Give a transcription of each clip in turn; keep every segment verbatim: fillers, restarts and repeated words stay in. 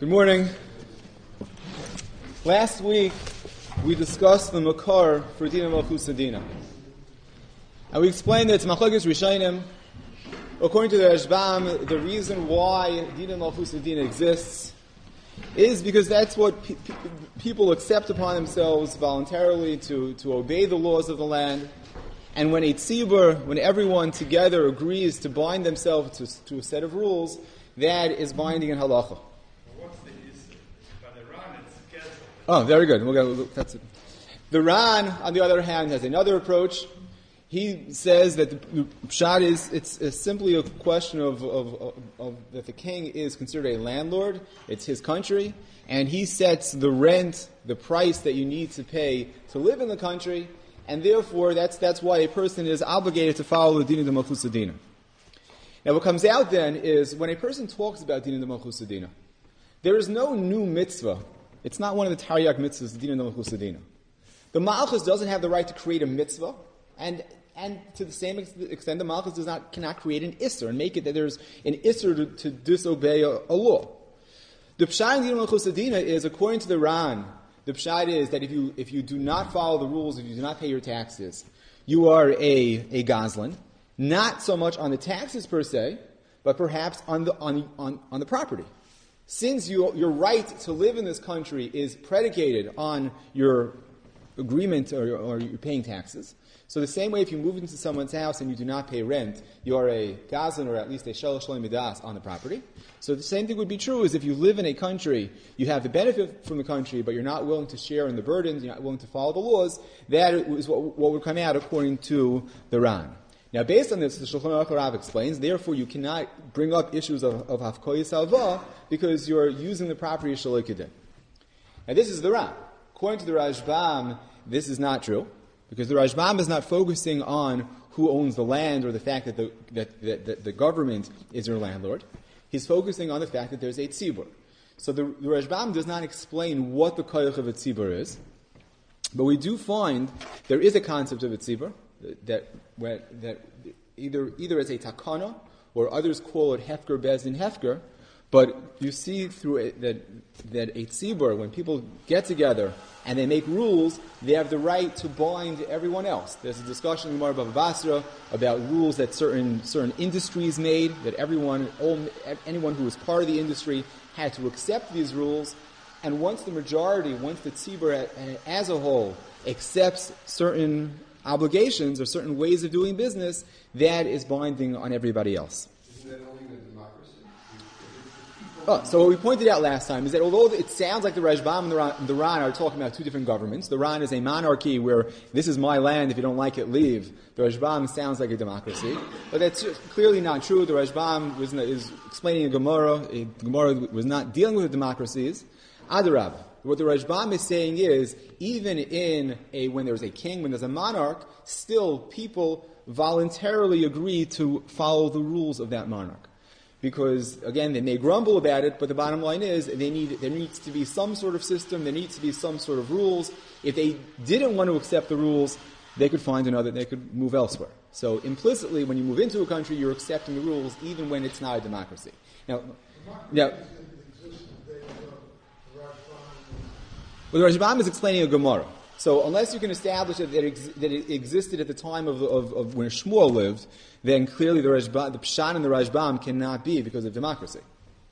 Good morning. Last week we discussed the makar for Dina Malchus Adina. And we explained that it's Machlokes Rishonim. According to the Rashbam, the reason why Dina Malchus Adina exists is because that's what pe- pe- people accept upon themselves voluntarily to, to obey the laws of the land. And when a tzibur, when everyone together agrees to bind themselves to, to a set of rules, that is binding in halacha. Oh, very good. We'll go, that's it. The Ran, on the other hand, has another approach. He says that the pshat is it's, it's simply a question of, of, of, of that the king is considered a landlord. It's his country, and he sets the rent, the price that you need to pay to live in the country, and therefore that's that's why a person is obligated to follow the Dina de Malchus Adina. Now, what comes out then is when a person talks about Dina de Malchus Adina, there is no new mitzvah. It's not one of the Taryag mitzvahs, the Dina de Malchus Adina. The Malchus doesn't have the right to create a mitzvah, and and to the same extent, the Malchus does not cannot create an isser and make it that there's an isser to, to disobey a, a law. The pshat in Dina de Malchus Adina is, according to the Ran, the pshat is that if you if you do not follow the rules, if you do not pay your taxes, you are a a gazlan, not so much on the taxes per se, but perhaps on the on on, on the property. Since you, your right to live in this country is predicated on your agreement or, or you're paying taxes, so the same way if you move into someone's house and you do not pay rent, you are a gazlan or at least a shalosh shalom midas on the property. So the same thing would be true as if you live in a country, you have the benefit from the country, but you're not willing to share in the burdens, you're not willing to follow the laws. That is what, what would come out according to the Ran. Now, based on this, the Shulchan Aruch Rav explains, therefore you cannot bring up issues of, of hafkoyes halva because you're using the property shaloi kedin. Now, this is the Ran. According to the Rashbam, this is not true because the Rashbam is not focusing on who owns the land or the fact that the, that, that, that the government is your landlord. He's focusing on the fact that there's a tzibur. So the, the Rashbam does not explain what the koyach of a tzibur is, but we do find there is a concept of a tzibur, that where, that either either as a takana or others call it hefker bezdin hefker, but you see through it that that a tzibur, when people get together and they make rules, they have the right to bind everyone else. There's a discussion in Gemara Bava Basra about rules that certain certain industries made, that everyone, all, anyone who was part of the industry had to accept these rules, and once the majority, once the tzibur as a whole accepts certain obligations or certain ways of doing business, that is binding on everybody else. Isn't that only the democracy? Oh, so what we pointed out last time is that although it sounds like the Rashbam and the Ran, the Ran are talking about two different governments, the Ran is a monarchy where this is my land, if you don't like it, leave. The Rashbam sounds like a democracy. But that's clearly not true. The Rashbam was, is explaining a Gemara. A Gemara was not dealing with democracies. Adarab. What the Rashbam is saying is, even in a when there's a king, when there's a monarch, still people voluntarily agree to follow the rules of that monarch. Because, again, they may grumble about it, but the bottom line is they need there needs to be some sort of system, there needs to be some sort of rules. If they didn't want to accept the rules, they could find another, they could move elsewhere. So implicitly, when you move into a country, you're accepting the rules, even when it's not a democracy. Now, now well, the Rashbam is explaining a Gemara. So unless you can establish that it, ex- that it existed at the time of, of, of when Shmuel lived, then clearly the, Rashbam, the Pshan and the Rashbam cannot be because of democracy.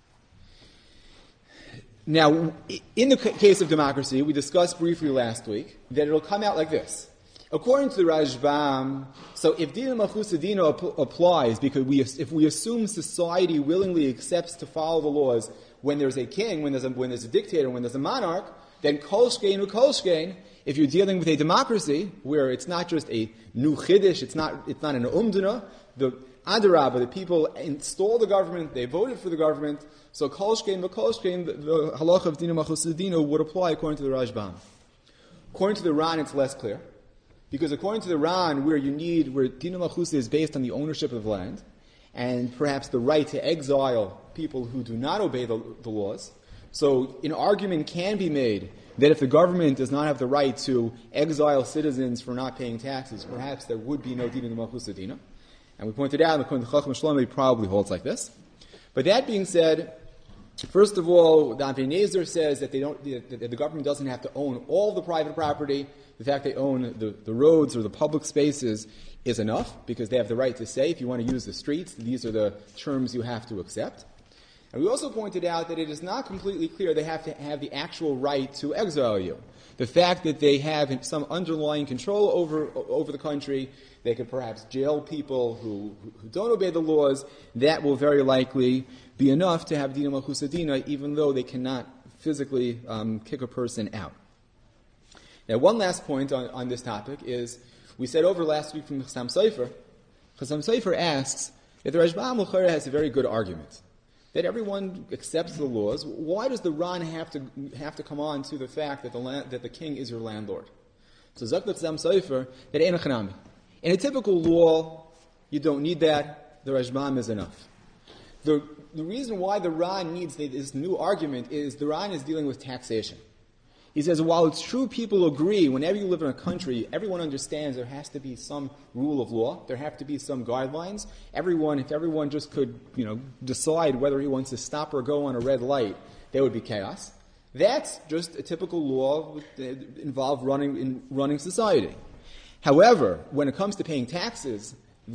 Now, in the c- case of democracy, we discussed briefly last week that it will come out like this. According to the Rashbam, so if Dina Malchus Adina ap- applies, because we, if we assume society willingly accepts to follow the laws when there's a king, when there's a, when there's a dictator, when there's a monarch, then kol shkein u'kol shkein, if you're dealing with a democracy where it's not just a new chiddush, it's not it's not an umdana, the adarabah, the people install the government, they voted for the government, so kol shkein u'kol shkein, the, the halacha of Dina Malchus Adina would apply according to the Rashbam. According to the Ran, it's less clear, because according to the Ran, where you need where Dina Malchus is based on the ownership of land, and perhaps the right to exile people who do not obey the, the laws. So an argument can be made that if the government does not have the right to exile citizens for not paying taxes, perhaps there would be no Dina de Malchus Adina. And we pointed out, according to Chacham Shlomo, he probably holds like this. But that being said, First of all, the Avi Nezer says that they don't, that the government doesn't have to own all the private property. The fact they own the, the roads or the public spaces is enough, because they have the right to say, if you want to use the streets, these are the terms you have to accept. And we also pointed out that it is not completely clear they have to have the actual right to exile you. The fact that they have some underlying control over over the country, they could perhaps jail people who, who don't obey the laws, that will very likely be enough to have Dina Malchus Adina, even though they cannot physically um, kick a person out. Now, one last point on, on this topic is, we said over last week from Chassam Sofer, Chassam Sofer asks that the Rashbam L'chorah has a very good argument, that everyone accepts the laws. Why does the Ran have to have to come on to the fact that the land, that the king is your landlord? So Zak Chassam Sofer that Ein Chanami. In a typical law, you don't need that. The Rashbam is enough. The, the reason why the Ran needs this new argument is the Ran is dealing with taxation. He says, while it's true people agree, whenever you live in a country, everyone understands there has to be some rule of law, there have to be some guidelines. Everyone, if everyone just could, you know, decide whether he wants to stop or go on a red light, there would be chaos. That's just a typical law involved running in running society. However, when it comes to paying taxes,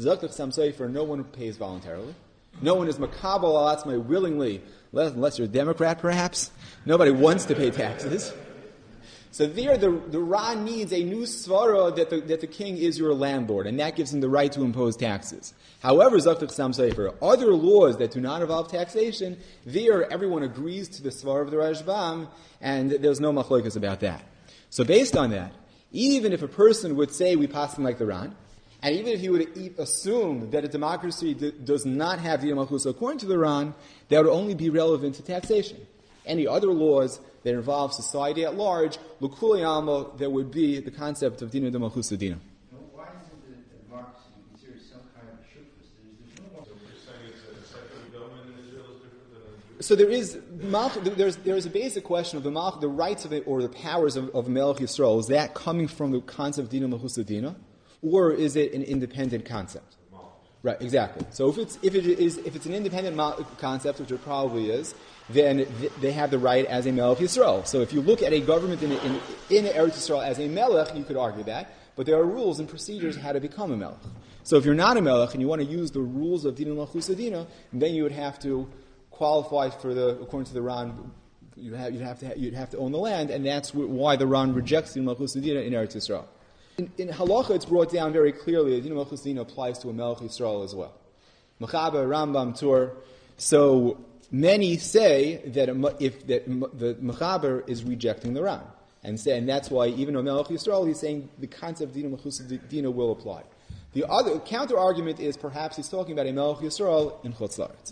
for no one pays voluntarily. No one is makabel al atzmai willingly, unless you're a Democrat, perhaps. Nobody wants to pay taxes. So there, the, the Ra needs a new svara that the, that the king is your landlord, and that gives him the right to impose taxes. However, Zakh Sam Sefer, other laws that do not involve taxation, there everyone agrees to the svara of the Rashbam, and there's no machlokas about that. So based on that, even if a person would say we pass him like the Ran, and even if he would assume that a democracy d- does not have the Malchus according to the Ran, that would only be relevant to taxation. Any other laws that involve society at large, l'kuli alma, there would be the concept of dina de Malchus Adina. Why isn't the democracy considered some kind of shufus? There's no one. So you're saying it's a secular government in Israel is different than a So there is there's there's a basic question of the malch, the rights of it or the powers of, of Melech Yisrael. Is that coming from the concept of dina Malchus Adina, or is it an independent concept? Right, exactly. So if it's if it is if it's an independent concept, which it probably is, then th- they have the right as a Melech Yisrael. So if you look at a government in in, in Eretz Yisrael as a Melech, you could argue that, but there are rules and procedures how to become a Melech. So if you're not a Melech and you want to use the rules of Dina Malchus Adina, then you would have to qualify for the according to the Ran. You have you'd have to you'd have to own the land, and that's why the Ran rejects Dina Malchus Adina in Eretz Yisrael. In, in Halacha, it's brought down very clearly that Dina Malchus Adina applies to a Melech Yisrael as well. Mechaber, Rambam, Tur. So many say that if that the Mechaber is rejecting the Ran, and say, and that's why even a Melech Yisrael, he's saying the concept of Dina Malchus Adina will apply. The other counter argument is perhaps he's talking about a Melech Yisrael in Chutz La'aretz.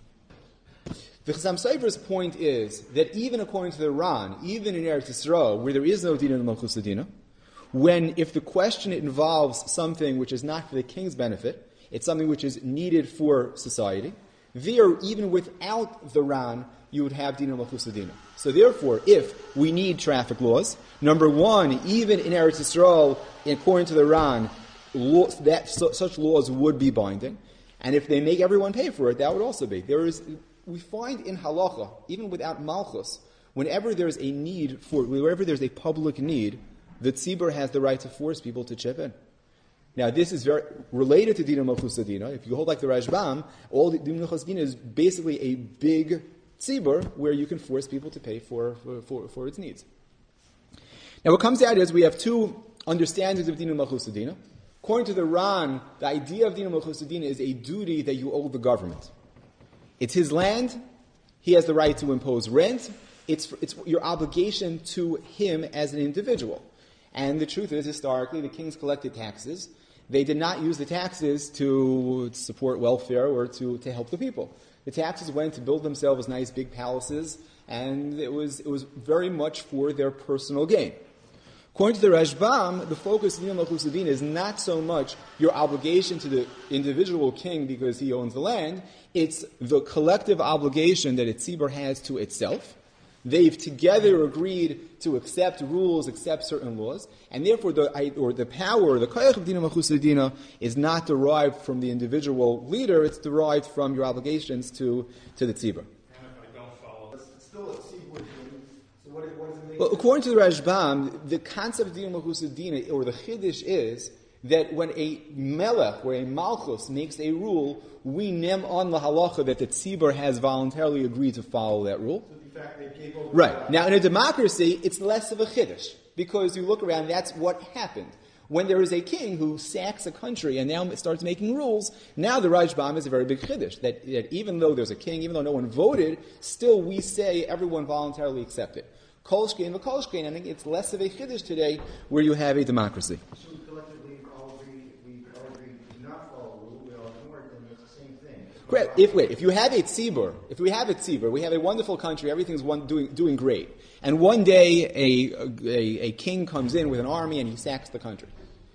The Chassam Sofer's point is that even according to the Ran, even in Eretz Yisrael, where there is no Dina Malchus Adina, when, if the question involves something which is not for the king's benefit, it's something which is needed for society, there, even without the Ran, you would have Dina Malchus Adina. So therefore, if we need traffic laws, number one, even in Eretz Yisrael, according to the Ran, law, that, su- such laws would be binding, and if they make everyone pay for it, that would also be. There is, we find in Halacha, even without Malchus, whenever there's a need for, wherever there's a public need, the tzibur has the right to force people to chip in. Now, this is very related to Dina Malchus Adina. If you hold like the Rashbam, all the Dina Malchus Adina is basically a big tzibur where you can force people to pay for, for, for, for its needs. Now, what comes out is we have two understandings of Dina Malchus Adina. According to the Ran, the idea of Dina Malchus Adina is a duty that you owe the government. It's his land. He has the right to impose rent. It's, it's your obligation to him as an individual. And the truth is, historically, the kings collected taxes. They did not use the taxes to support welfare or to, to help the people. The taxes went to build themselves nice big palaces, and it was it was very much for their personal gain. According to the Rashbam, the focus of Dina Malchus Adina is not so much your obligation to the individual king because he owns the land. It's the collective obligation that a tzibur has to itself. They've together agreed to accept rules, accept certain laws, and therefore the or the power, the koyach of Dina Malchus Adina is not derived from the individual leader; it's derived from your obligations to, to the tzibur. And if I don't follow still a tzibur din. So what, what does it make? Well, according to the Rashbam, the concept of Dina Malchus Dina, or the Chiddush, is that when a melech, where a malchus makes a rule, we nem on the halacha that the tzibur has voluntarily agreed to follow that rule. So in fact, they gave over Right. Now, in a democracy, it's less of a chiddush, because you look around, that's what happened. When there is a king who sacks a country and now starts making rules, now the Rashbam is a very big chiddush, that, that even though there's a king, even though no one voted, still we say everyone voluntarily accepted. Kolshkein v'kolshkein, I think it's less of a chiddush today where you have a democracy. So we collectively all agree, we all agree do not follow the rule, we all ignore it, then it's the same thing. Correct. If wait, if you have a tzibur, if we have a tzibur, we have a wonderful country, everything's one, doing doing great, and one day a, a a king comes in with an army and he sacks the country.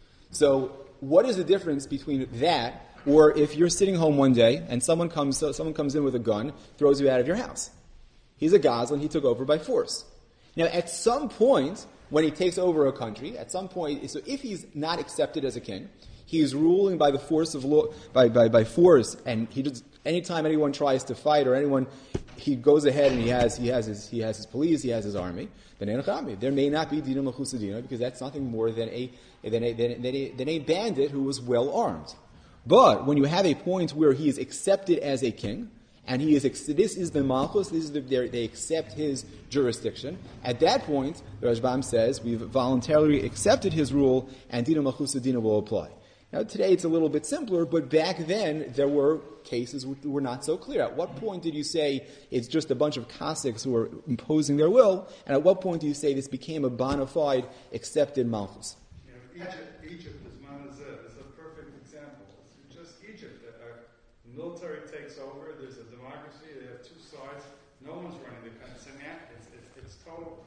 So, what is the difference between that, or if you're sitting home one day and someone comes someone comes in with a gun, throws you out of your house? He's a Goslin, he took over by force. Now, at some point, when he takes over a country, at some point, so if he's not accepted as a king, he is ruling by the force of law, by, by, by force, and he just, anytime anyone tries to fight or anyone, he goes ahead and he has, he has his, he has his police, he has his army, then there may not be Dina Malchus Dina, because that's nothing more than a, than a, than a, than a bandit who was well armed. But when you have a point where he is accepted as a king, and he is, this is the Malchus, this is the, they accept his jurisdiction. At that point, the Rashbam says, we've voluntarily accepted his rule, and Dina Malchus Dina will apply. Now, today it's a little bit simpler, but back then there were cases which were not so clear. At what point did you say it's just a bunch of Cossacks who are imposing their will, and at what point do you say this became a bona fide, accepted Malchus? You know, Egypt, Egypt is Manazeh, is a perfect example. It's just Egypt. The military takes over, there's a democracy, they have two sides, no one's running the country. It's, an act, it's, it's, it's total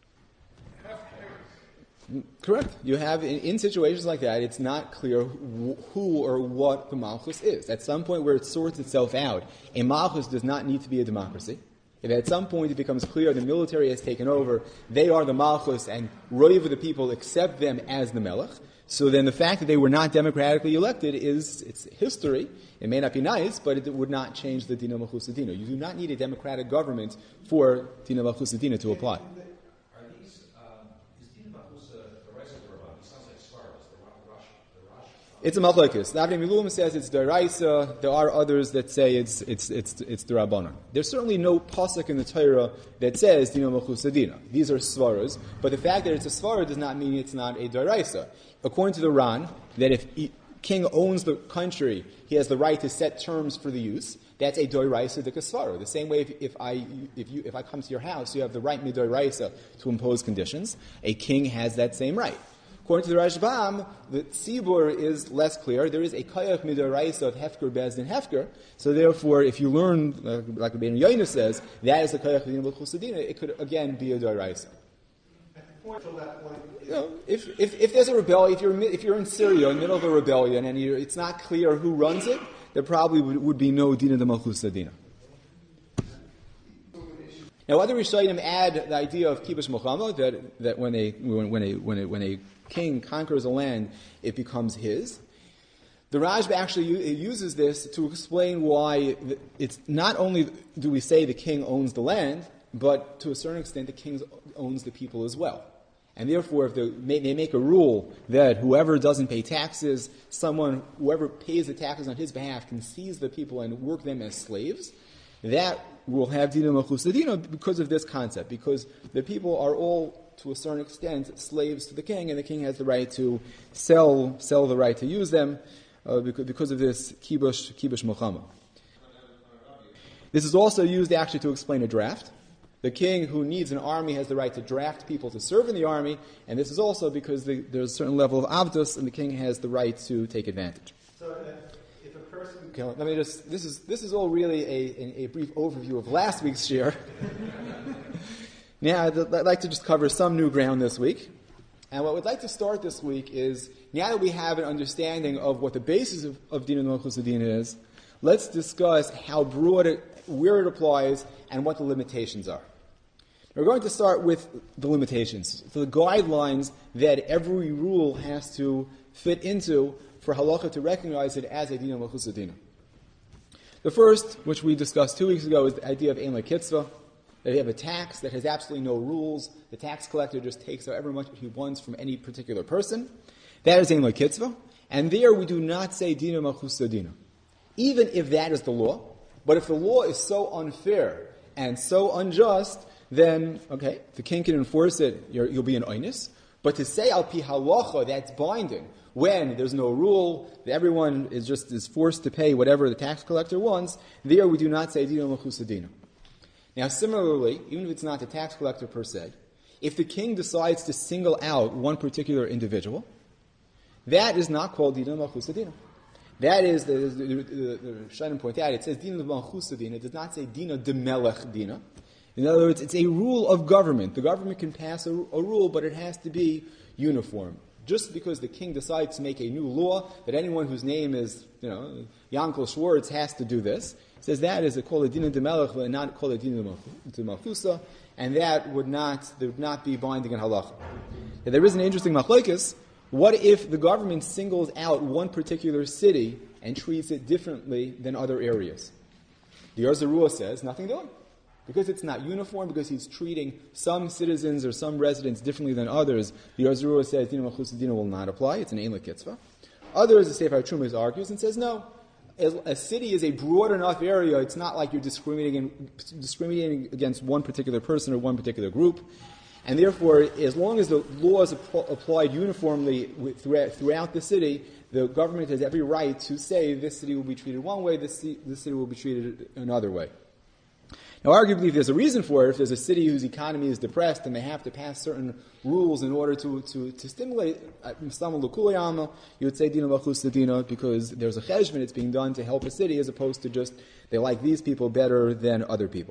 half chaos. Correct. You have, in, in situations like that, it's not clear wh- who or what the Malchus is. At some point where it sorts itself out, a Malchus does not need to be a democracy. If at some point it becomes clear the military has taken over, they are the Malchus, and Roiv of the people accept them as the Melech, so then the fact that they were not democratically elected is, it's history. It may not be nice, but it would not change the Dina Malchus Dina. You do not need a democratic government for Dina Malchus Dina to apply. Are these, um, is Dina Malchus the Reisa or Rabban? It sounds like Svaras, the Rosh. It's a machlokes. The Avnei Miluim says it's the Raisa. There are others that say it's it's it's it's the Rabbanon. There's certainly no pasuk in the Torah that says Dina Malchus Dina. These are svaras, but the fact that it's a svara does not mean it's not a Daraisa. According to the Ran, that if he, king owns the country, he has the right to set terms for the use. That's a doiraisa de kasvara. The same way, if, if I if you if I come to your house, you have the right midoiraisa to impose conditions. A king has that same right. According to the Rashbam, the tzibur is less clear. There is a kayach midoraisa of hefker bezdin hefker. So therefore, if you learn, uh, like Rabbeinu Yoina says, that is a kayach dina b'chusadina, it could again be a doraisa. You know, if, if if there's a rebellion, if you're if you're in Syria in the middle of a rebellion and you're, it's not clear who runs it, there probably would, would be no dina de malchusadina. Now, other Rishonim add the idea of kibush milchama, that that when a when, when a when a when a king conquers a land, it becomes his. The Rashba actually u- uses this to explain why it's not only do we say the king owns the land, but to a certain extent the king owns the people as well. And therefore, if the, they make a rule that whoever doesn't pay taxes, someone, whoever pays the taxes on his behalf can seize the people and work them as slaves, that will have dina malchusadina because of this concept, because the people are all, to a certain extent, slaves to the king, and the king has the right to sell sell the right to use them uh, because, because of this kibush kibush milchama. This is also used actually to explain a draft. The king who needs an army has the right to draft people to serve in the army, and this is also because the, there's a certain level of avdus, and the king has the right to take advantage. So uh, if a person... Okay, let me just, this is this is all really a, a, a brief overview of last week's shir. Now, I'd, I'd like to just cover some new ground this week. And what we'd like to start this week is, now that we have an understanding of what the basis of, of Dina Malchusadina is, let's discuss how broad it, where it applies, and what the limitations are. We're going to start with the limitations, so the guidelines that every rule has to fit into for halacha to recognize it as a Dina Malchusadina. The first, which we discussed two weeks ago, is the idea of Ein L'Kitzvah. that you have a tax that has absolutely no rules. The tax collector just takes however much he wants from any particular person. That is ein l'kitzvah. And there we do not say dina malchusa dina. Even if that is the law. But if the law is so unfair and so unjust, then, okay, the king can enforce it, you're, you'll be an oinus. But to say al pi halacha, that's binding, when there's no rule, everyone is just is forced to pay whatever the tax collector wants, there we do not say dina malchusa dina. Now, similarly, even if it's not the tax collector per se, if the king decides to single out one particular individual, that is not called dina malchusa dina. That is, the, the, the, the Shainim point out, it says dina malchusa dina. It does not say dina de melech dina. In other words, it's a rule of government. The government can pass a, a rule, but it has to be uniform. Just because the king decides to make a new law that anyone whose name is, you know, Yankel Schwartz has to do this, says that is a called a dina de melech, and not called a dina de malchusa, and that would not there would not be binding in halacha. Now, there is an interesting machlokes. What if the government singles out one particular city and treats it differently than other areas? The Arzarua says nothing doing. Because it's not uniform, because he's treating some citizens or some residents differently than others, the Arzarua says dina malchusa dina will not apply. It's an ein l'kitzvah. Others, the Sefer HaTrumas argues and says no. A city is a broad enough area, it's not like you're discriminating, discriminating against one particular person or one particular group. And therefore, as long as the law is applied uniformly throughout the city, the government has every right to say this city will be treated one way, this city, this city will be treated another way. Now, arguably, if there's a reason for it, if there's a city whose economy is depressed and they have to pass certain rules in order to, to, to stimulate, you would say dina malchusa dina because there's a cheshbon, it's being done to help a city as opposed to just they like these people better than other people.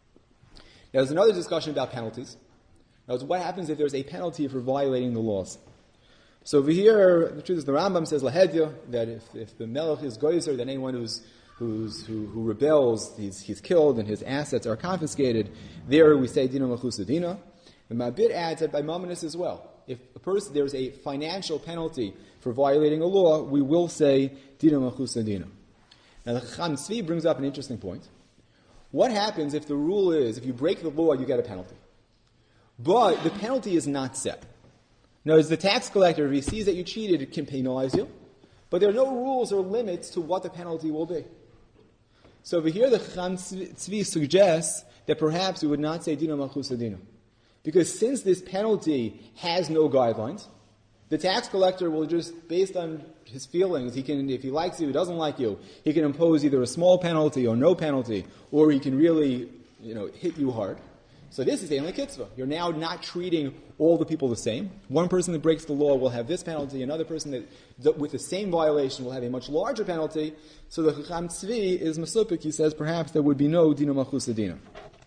Now, there's another discussion about penalties. Now, what happens if there's a penalty for violating the laws? So over here, the truth is the Rambam says lahedya, that if, if the melech is goyzer, then anyone who's Who's, who, who rebels, he's, he's killed, and his assets are confiscated. There we say dina malchusa dina. And Mabit adds that by mamonis as well. If a person there's a financial penalty for violating a law, we will say dina malchusa dina. Now the Chacham Tzvi brings up an interesting point. What happens if the rule is if you break the law, you get a penalty, but the penalty is not set? Now, as the tax collector, if he sees that you cheated, it can penalize you, but there are no rules or limits to what the penalty will be. So over here, the Chacham Tzvi suggests that perhaps we would not say dina malchusa dina. Because since this penalty has no guidelines, the tax collector will just, based on his feelings, he can, if he likes you, he doesn't like you, he can impose either a small penalty or no penalty, or he can really, you know, hit you hard. So this is ein l'kitzvah. You're now not treating all the people the same. One person that breaks the law will have this penalty. Another person that, with the same violation, will have a much larger penalty. So the Chacham Tzvi is masupik. He says perhaps there would be no dina malchusa dina.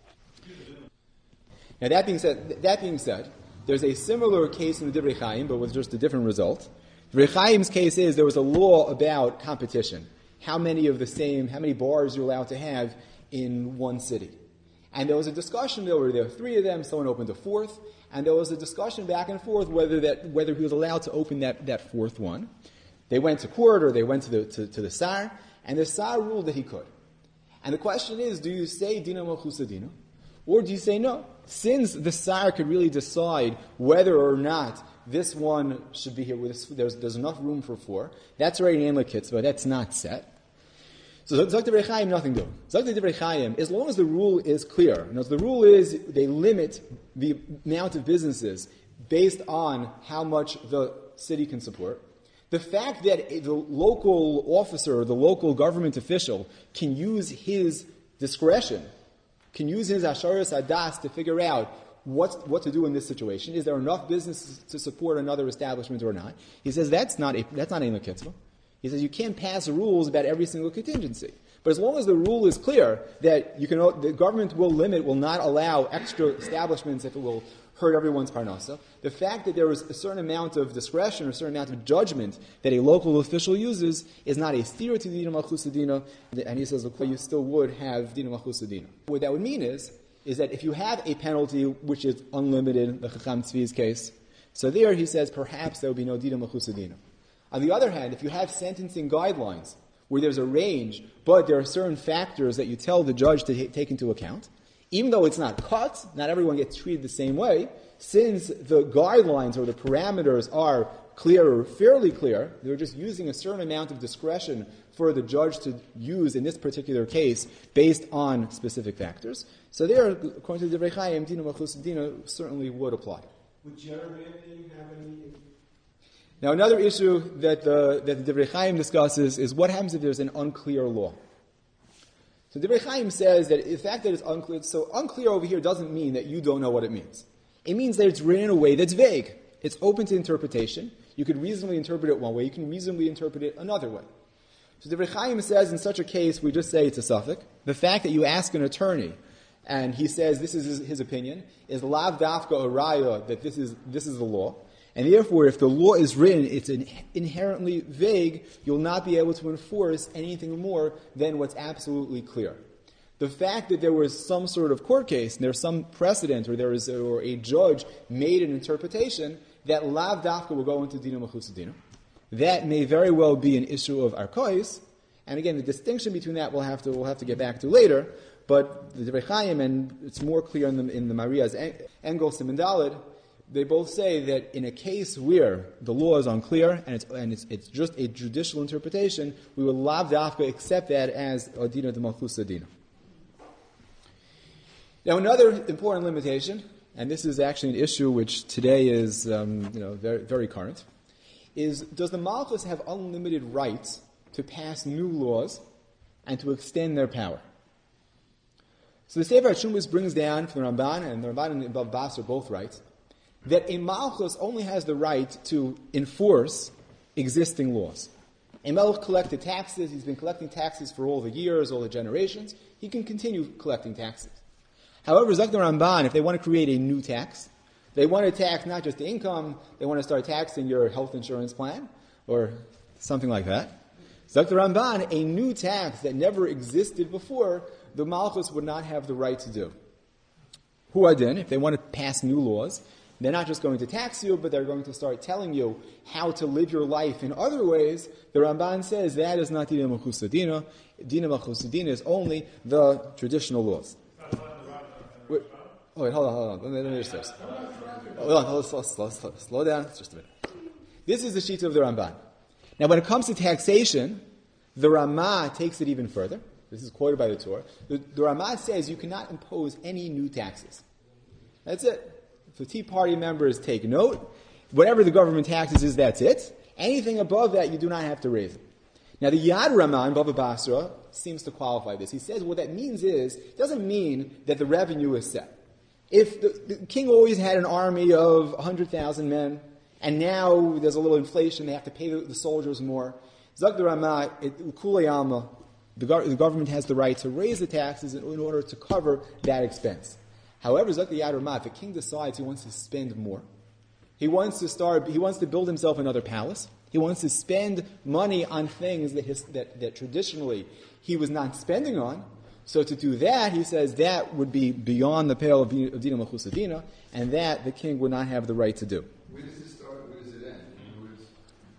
Now that being said, that being said, there's a similar case in the Divrei Chaim, but with just a different result. Divrei Chaim's case is there was a law about competition. How many of the same, how many bars you're allowed to have in one city. And there was a discussion, there were, there were three of them, someone opened a fourth, and there was a discussion back and forth whether that whether he was allowed to open that, that fourth one. They went to court or they went to the to, to the Sar, and the Sar ruled that he could. And the question is, do you say dina malchusa dina? Or do you say no? Since the Sar could really decide whether or not this one should be here, with this, there's, there's enough room for four, that's already an ein l'kitzvah, that's not set. So Zok Divrei Chaim, nothing doing. Zok Divrei Chaim, as long as the rule is clear, and as the rule is they limit the amount of businesses based on how much the city can support, the fact that the local officer or the local government official can use his discretion, can use his asharas hadas to figure out what, what to do in this situation, is there enough business to support another establishment or not? He says that's not a, that's not ein l'kitzvah. He says you can't pass rules about every single contingency. But as long as the rule is clear that you can, the government will limit, will not allow extra establishments if it will hurt everyone's parnasa, the fact that there is a certain amount of discretion or a certain amount of judgment that a local official uses is not a theory to dina malchusa dina, and he says, look, you still would have dina malchusa dina. What that would mean is, is that if you have a penalty which is unlimited, the Chacham Tzvi's case, so there he says perhaps there would be no dina malchusa dina. On the other hand, if you have sentencing guidelines where there's a range, but there are certain factors that you tell the judge to t- take into account, Even though it's not cut, not everyone gets treated the same way, since the guidelines or the parameters are clear or fairly clear, they're just using a certain amount of discretion for the judge to use in this particular case based on specific factors. So there, according to the Divrei Chaim, Dina Malchus Dina certainly would apply. Would gerrymandering have any? Now, another issue that the, that the Divrei Chaim discusses is what happens if there's an unclear law. So the Divrei Chaim says that the fact that it's unclear, so unclear over here doesn't mean that you don't know what it means. It means that it's written in a way that's vague. It's open to interpretation. You could reasonably interpret it one way. You can reasonably interpret it another way. So the Divrei Chaim says in such a case, we just say it's a suffix. The fact that you ask an attorney and he says this is his, his opinion is lav dafka araya, that this is this is the law. And therefore, if the law is written, it's in, inherently vague, you'll not be able to enforce anything more than what's absolutely clear. The fact that there was some sort of court case, and there's some precedent, or there is, or a judge made an interpretation that lav dafka will go into dina machus dina, that may very well be an issue of arkois. And again, the distinction between that we'll have to we'll have to get back to later. But the Divrei Chaim, and it's more clear in the in the Maria's Engel Siman Daled, they both say that in a case where the law is unclear and it's and it's, it's just a judicial interpretation, we will lav dafka accept that as adina de malchus adina. Now, another important limitation, and this is actually an issue which today is um, you know very very current, is does the malchus have unlimited rights to pass new laws and to extend their power? So the Sefer HaShumas brings down from the Ramban, and the Ramban and the Bava Basra both write, that a malchus only has the right to enforce existing laws. A melech collected taxes, he's been collecting taxes for all the years, all the generations, he can continue collecting taxes. However, Zok the Ramban, if they want to create a new tax, they want to tax not just the income, they want to start taxing your health insurance plan, or something like that. Zok the Ramban, a new tax that never existed before, the malchus would not have the right to do. Huadin, if they want to pass new laws, they're not just going to tax you, but they're going to start telling you how to live your life in other ways. The Ramban says that is not Dina Malchus Dina. Dina Malchus Dina is only the traditional laws. Wait, oh, wait, hold on, hold on. Let me just this. Hold on, hold on, slow, slow, slow, slow down. Just a minute. This is the sheet of the Ramban. Now, when it comes to taxation, the Ramah takes it even further. This is quoted by the Torah. The, the Ramah says you cannot impose any new taxes. That's it. If the Tea Party members take note, whatever the government taxes is, that's it. Anything above that, you do not have to raise it. Now, the Yad Ramah in Bava Basra seems to qualify this. He says what that means is, it doesn't mean that the revenue is set. If the, the king always had an army of one hundred thousand men, and now there's a little inflation, they have to pay the, the soldiers more, Zok the Ramah, Kulei Alma, the, go- the government has the right to raise the taxes in, in order to cover that expense. However, Zok the Yad Ramah, if the king decides he wants to spend more, he wants to start, he wants to build himself another palace, he wants to spend money on things that, his, that, that traditionally he was not spending on. So to do that, he says that would be beyond the pale of Dina Malchus Dina, and that the king would not have the right to do. Where does it start? Where does it end? In other words,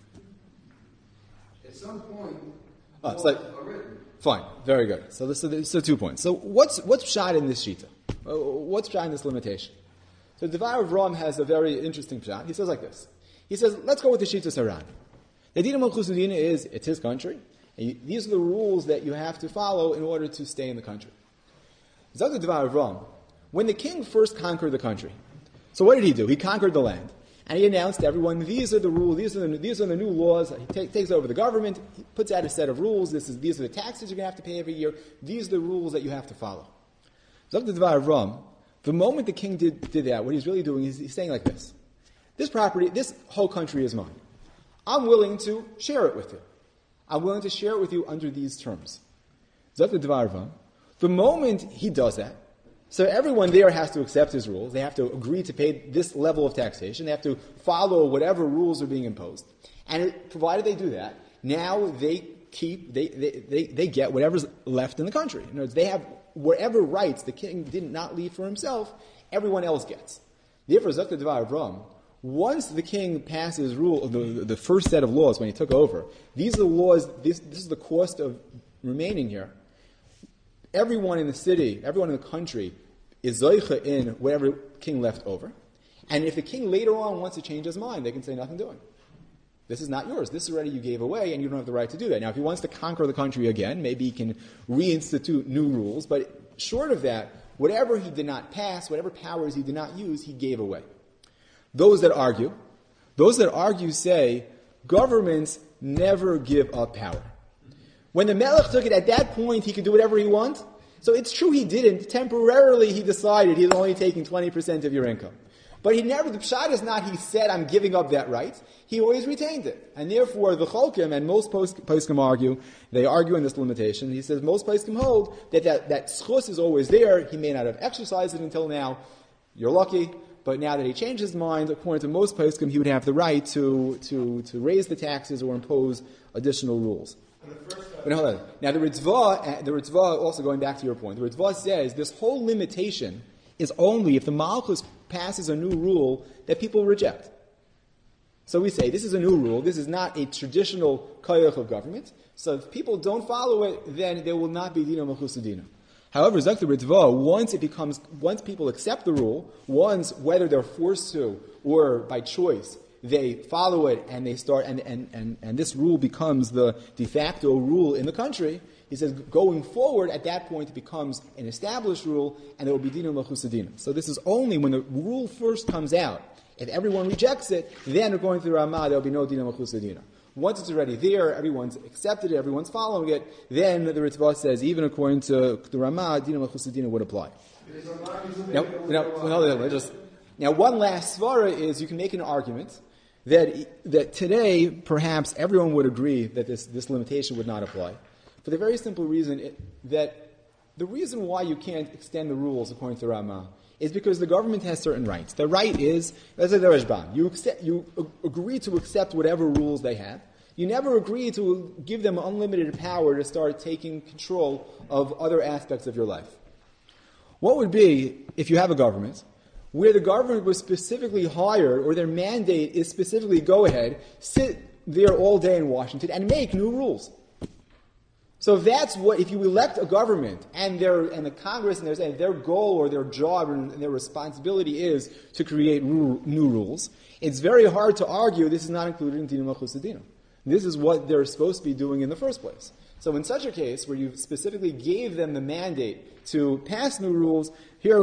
at some point, Oh, it's like, are written. Fine, very good. So this is so two points. So what's what's shot in this shita? Uh, what's shot in this limitation? So the Devar of Ram has a very interesting shot. He says like this. He says, let's go with the shita Saran. The Dina Malchus Dina is it's his country. And you, these are the rules that you have to follow in order to stay in the country. Zok the Devar of Ram. When the king first conquered the country, so what did he do? He conquered the land. And he announced to everyone, these are the rules, these are the, these are the new laws. He take, takes over the government, he puts out a set of rules. This is, these are the taxes you're going to have to pay every year. These are the rules that you have to follow. Zok the Devar of Ram, the moment the king did, did that, what he's really doing is he's saying like this. This property, this whole country is mine. I'm willing to share it with you. I'm willing to share it with you under these terms. Zok the Devar of Ram, the moment he does that, so everyone there has to accept his rules. They have to agree to pay this level of taxation. They have to follow whatever rules are being imposed. And it, provided they do that, now they keep, they, they, they, they get whatever's left in the country. In other words, they have whatever rights the king did not leave for himself, everyone else gets. Therefore, Zok the Devar of Ram, once the king passes rule, the, the first set of laws when he took over, these are the laws, this, this is the cost of remaining here. Everyone in the city, everyone in the country is zoicha in whatever king left over. And if the king later on wants to change his mind, they can say nothing doing. This is not yours. This already you gave away, and you don't have the right to do that. Now, if he wants to conquer the country again, maybe he can reinstitute new rules. But short of that, whatever he did not pass, whatever powers he did not use, he gave away. Those that argue, those that argue say, governments never give up power. When the Melech took it, at that point, he could do whatever he wants. So it's true he didn't. Temporarily, he decided he's only taking twenty percent of your income. But he never, the pshat is not he said, I'm giving up that right. He always retained it. And therefore, the Cholkim, and most poskim argue, they argue in this limitation. He says most poskim hold that that, that schus is always there. He may not have exercised it until now. You're lucky. But now that he changed his mind, according to most poskim, he would have the right to, to, to raise the taxes or impose additional rules. But hold on. Now the Ritzvah, the Ritzvah, also going back to your point, the Ritzvah says this whole limitation is only if the Malchus passes a new rule that people reject. So we say, this is a new rule, this is not a traditional koyach of government, so if people don't follow it, then there will not be dina malchus dina. However, Zak the Ritzvah, once it becomes, once people accept the rule, once, whether they're forced to or by choice, they follow it and they start, and, and, and, and this rule becomes the de facto rule in the country, he says, going forward, at that point, it becomes an established rule, and there will be dina malchus dina. So this is only when the rule first comes out. If everyone rejects it, then according to the Ramah, there will be no dina malchus dina. Once it's already there, everyone's accepted it, everyone's following it, then the Ritzvah says, even according to the Ramah, dina malchus dina would apply. Now, now, now, just, now, one last svara is you can make an argument that that today, perhaps everyone would agree that this, this limitation would not apply. For the very simple reason it, that the reason why you can't extend the rules according to Ramah is because the government has certain rights. The right is, let's say the Rashban, you, accept, you agree to accept whatever rules they have. You never agree to give them unlimited power to start taking control of other aspects of your life. What would be if you have a government where the government was specifically hired, or their mandate is specifically go ahead, sit there all day in Washington and make new rules? So if that's what, if you elect a government and their and the Congress and, and their goal or their job and their responsibility is to create ru- new rules, it's very hard to argue this is not included in Dina Malchus Dina. This is what they're supposed to be doing in the first place. So in such a case where you specifically gave them the mandate to pass new rules, here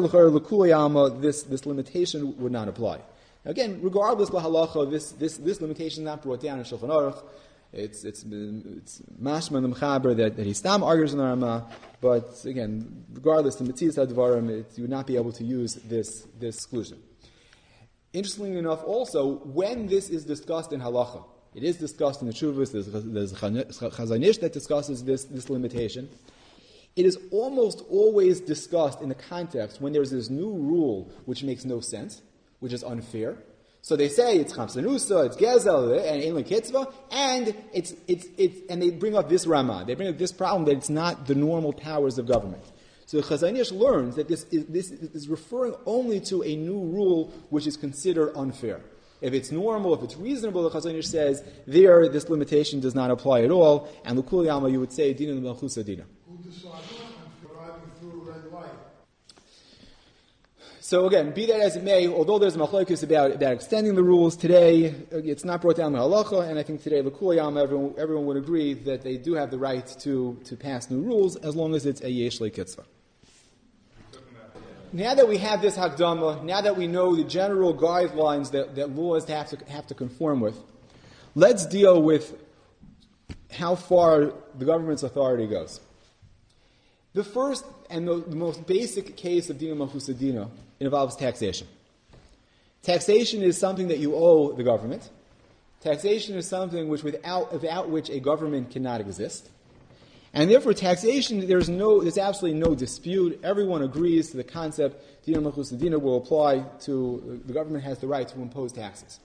this this limitation would not apply. Again, regardless of halacha, this this this limitation is not brought down in Shulchan Aruch. It's it's it's mashma the mechaber that that he stam argues in the Ramah, but again, regardless, the Metzias Hadvarim, you would not be able to use this this exclusion. Interestingly enough, also when this is discussed in halacha, it is discussed in the Shuvas. There's, there's Chazon Ish that discusses this this limitation. It is almost always discussed in the context when there's this new rule which makes no sense, which is unfair. So they say it's chamsanusa, it's gezel, and ein lekitzva, and it's it's it's and they bring up this Ramah. They bring up this problem that it's not the normal powers of government. So Chazon Ish learns that this is this is referring only to a new rule which is considered unfair. If it's normal, if it's reasonable, the Chazon Ish says there this limitation does not apply at all, and l'kul yama you would say dina malchus dina. Who decides on driving through a red light? So again, be that as it may, although there's machlokes about, about extending the rules, today it's not brought down by halacha, and I think today l'kul yama everyone, everyone would agree that they do have the right to, to pass new rules as long as it's a yesh lekitzvah. Now that we have this hakdama, now that we know the general guidelines that, that laws have to have to conform with, let's deal with how far the government's authority goes. The first and the, the most basic case of dina malchus dina involves taxation. Taxation is something that you owe the government. Taxation is something which without without which a government cannot exist. And therefore, taxation, there's no, there's absolutely no dispute. Everyone agrees to the concept. Dina malchus dina will apply to, the government has the right to impose taxes.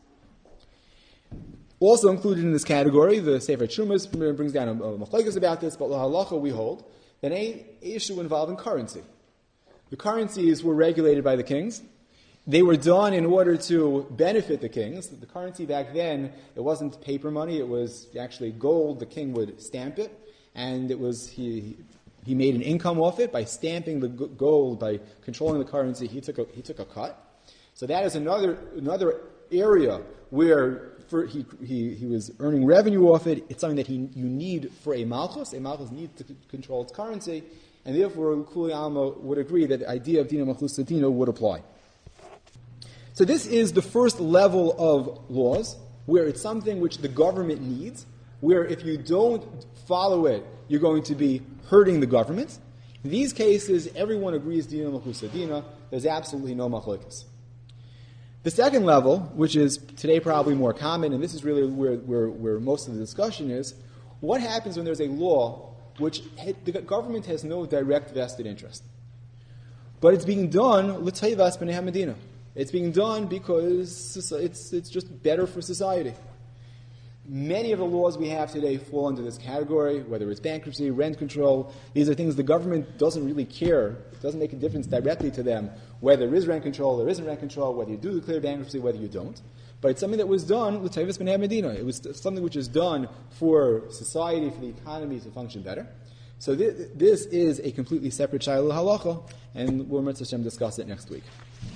Also included in this category, the Sefer Trumas brings down a, a machlokes about this, but lahalacha we hold that any issue involving currency. The currencies were regulated by the kings. They were done in order to benefit the kings. The currency back then, it wasn't paper money, it was actually gold. The king would stamp it. And it was he he made an income off it by stamping the g- gold, by controlling the currency. He took a, he took a cut. So that is another another area where for he, he he was earning revenue off it. It's something that he you need for a malchus. A malchus needs to c- control its currency, and therefore Kuli Alma would agree that the idea of dina malchus dina would apply. So this is the first level of laws, where it's something which the government needs, where if you don't follow it, you're going to be hurting the government. In these cases, everyone agrees dina malchus dina. There's absolutely no machlokes. The second level, which is today probably more common, and this is really where, where, where most of the discussion is, what happens when there's a law which ha- the government has no direct vested interest, but it's being done l'tayvas b'nei hamedina. It's being done because it's it's just better for society. Many of the laws we have today fall into this category, whether it's bankruptcy, rent control. These are things the government doesn't really care. It doesn't make a difference directly to them whether there is rent control, there isn't rent control, whether you do declare bankruptcy, whether you don't. But it's something that was done, l'tayvas b'nei Medina. It was something which is done for society, for the economy to function better. So this, this is a completely separate shayla halacha, and we'll Mitzvah Hashem discuss it next week.